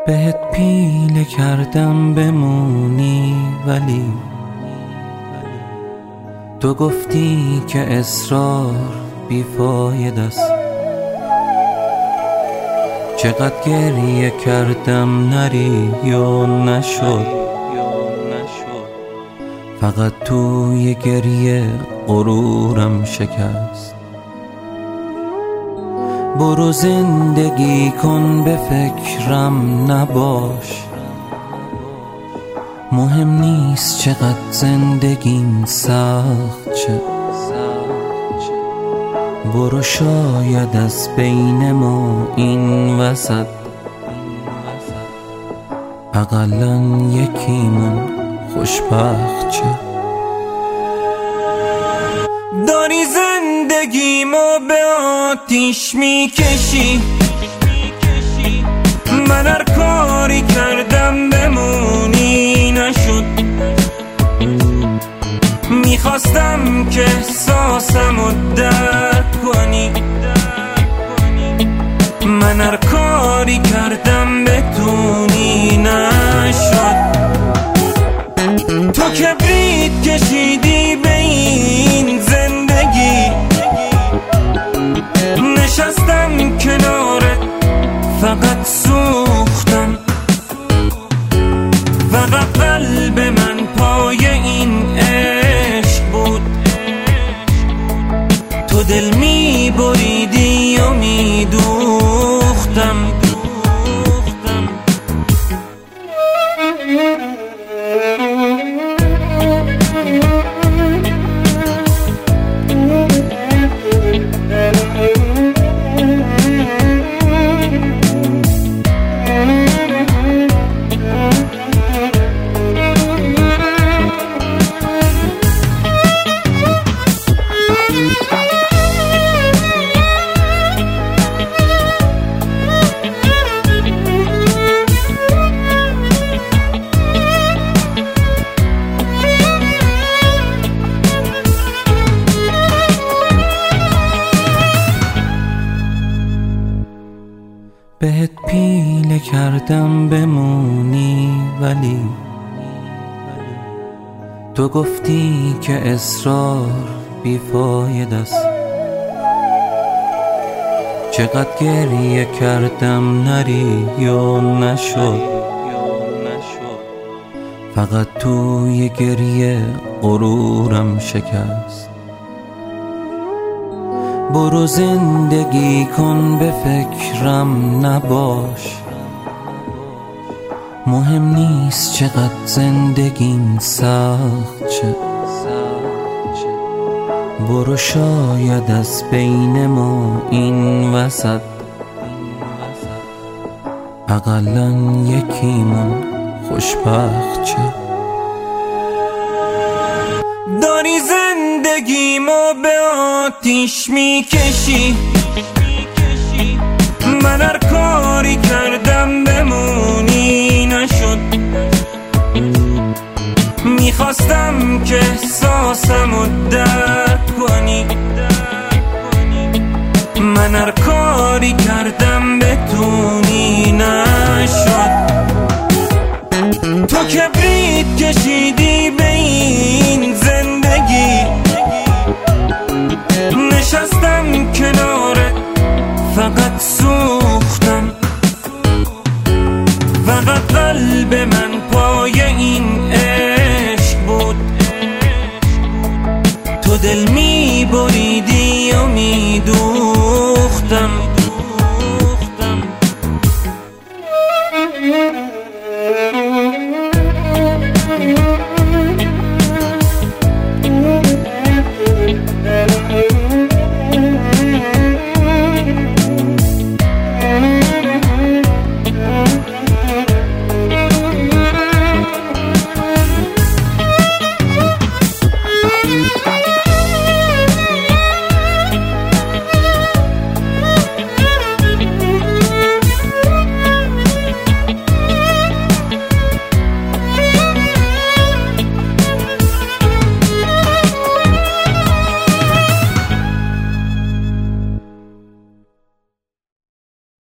بهت پیله کردم بمونی ولی تو گفتی که اصرار بیفاید است. چقدر گریه کردم نری یا نشد، فقط توی گریه غرورم شکست. برو زندگی کن به فکرم نباش، مهم نیست چقدر زندگیم سخت چه. برو شاید از بین ما این وسط اقلن یکیمون خوشبخت چه. داری زندگیمو به آتیش میکشی، من هر کاری کردم بمونی نشد. میخواستم که احساسمو درک کنی، من هر کاری کردم بتونی نشد. تو کبریت کشیدی به این زندگی، نشستم کنارت فقط سوختم. فقط قلب من پای این عشق بود، تو دل می بریدی و می دوختم. بهت پیله کردم بمونی ولی تو گفتی که اصرار بیفاید است. چقدر گریه کردم نری یا نشد، فقط توی گریه غرورم شکست. برو زندگی کن به فکرم نباش، مهم نیست چقدر زندگیم سخت چه. برو شاید از بین ما این وسط اقلن یکیمون خوشبخت چه. داری زندگیمو به آتیش میکشی، من هر کاری کردم بمونی نشد. میخواستم که احساسمو درک کنی، من هر کاری کردم